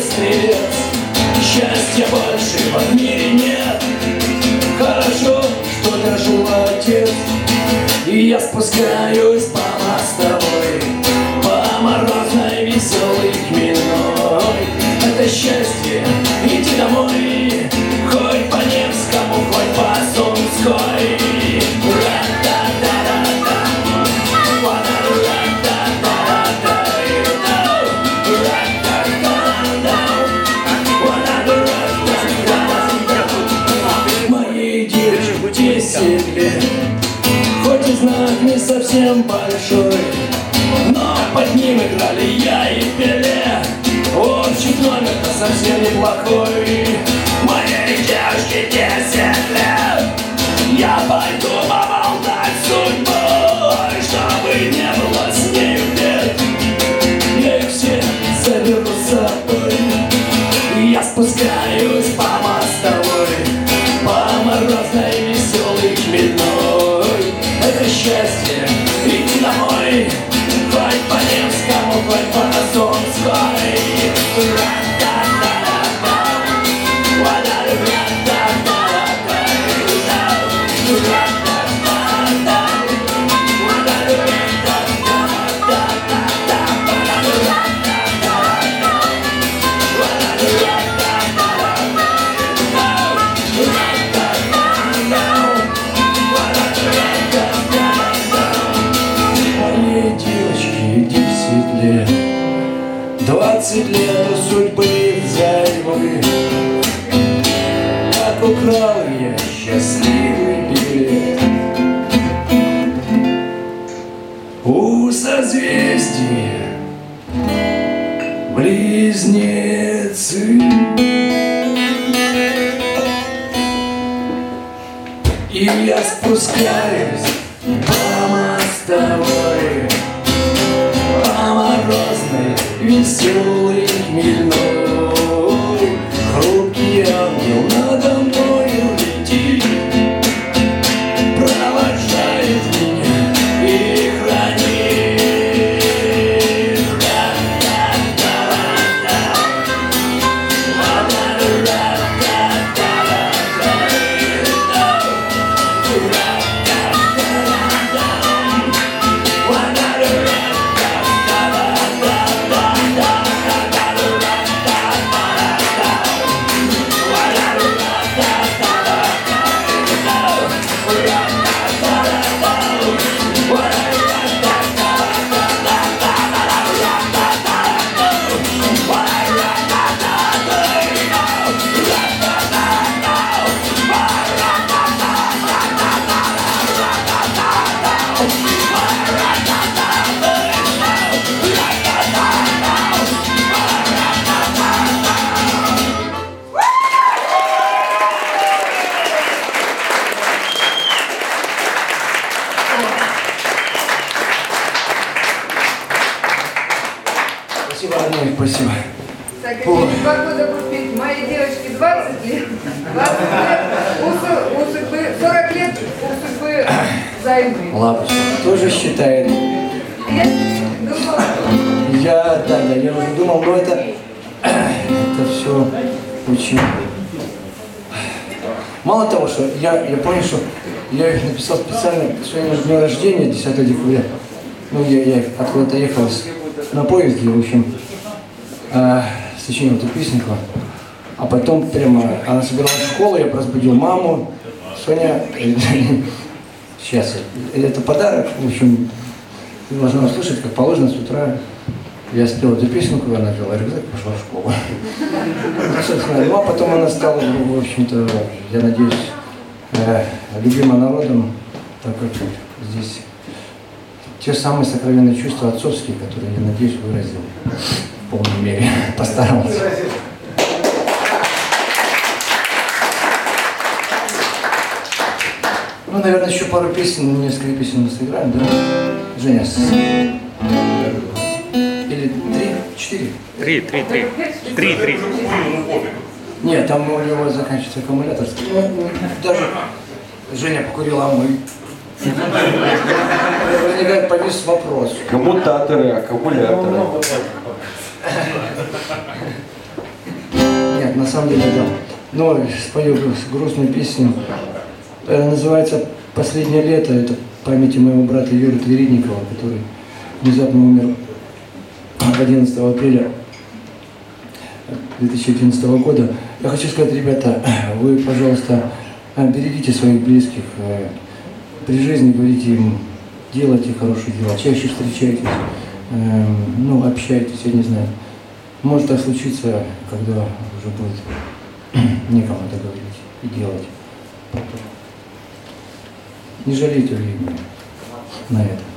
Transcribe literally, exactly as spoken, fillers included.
стрелец. Счастья больше в мире нет. Хорошо, что дожил отец. И я спускаюсь по мостовой, по морозной, веселой, хмельной. Это счастье идти домой, хоть по Невскому, хоть по Сумской. Моей девочке десять лет, хоть и знак не совсем большой, но под ним играли я и Пеле. Общий номер-то совсем неплохой. Моей девочке десять лет, я пойду поболтать с судьбой, чтобы не было с нею бед. Я их все заберу с собой. Я спускаюсь по мостовой, по морозной, веселой, хмельной. Это счастье идти домой, хоть по Невскому, хоть по Сумской. Двадцать лет у судьбы взаймы, как украл я счастливый билет. У созвездия близнецы, и я спускаюсь по мостовой, по морозной, веселый, хмельной. Хрупкий ангел надо мною летит, провожает меня и хранит. Спасибо, родной, спасибо. Так, через два года будет петь «Моей девочке двадцать лет», двадцать лет, у, у судьбы, сорок лет у судьбы взаймы. Лапочка тоже считает. Я думала, Я, да, да, я уже думал, но это, это все очень... Мало того, что я, я понял, что я их написал специально к своему дню рождения, десятого декабря. Ну, я, я откуда-то ехал на поезде, в общем, э, сочинил эту песенку. А потом прямо, она собиралась в школу, я разбудил маму. Соня, сейчас, это подарок, в общем, ты должна услышать, как положено, с утра. Я спел эту песенку, она взяла рюкзак, пошла в школу. Ну, а потом она стала, в общем-то, я надеюсь, э, любима народом, так как здесь те самые сокровенные чувства отцовские, которые, я надеюсь, выразил в полной мере, постарался. Ну, наверное, еще пару песен, несколько песен мы сыграем, да? Женя, с... или три, четыре? Три, три, три. Три, три. Нет, там у него заканчивается аккумулятор. Даже Женя покурила, а мы. Возникает повис вопрос. Коммутаторы, аккумуляторы. на самом деле, да. Но спою грустную песню. Она называется «Последнее лето». Это памяти моего брата Юрия Тверидникова, который внезапно умер одиннадцатого апреля две тысячи одиннадцатого года. Я хочу сказать, ребята, вы, пожалуйста, берегите своих близких. При жизни говорите им, делайте хорошие дела, чаще встречайтесь, ну, общайтесь, я не знаю. Может так случиться, когда уже будет некому это говорить и делать. Не жалейте времени на это.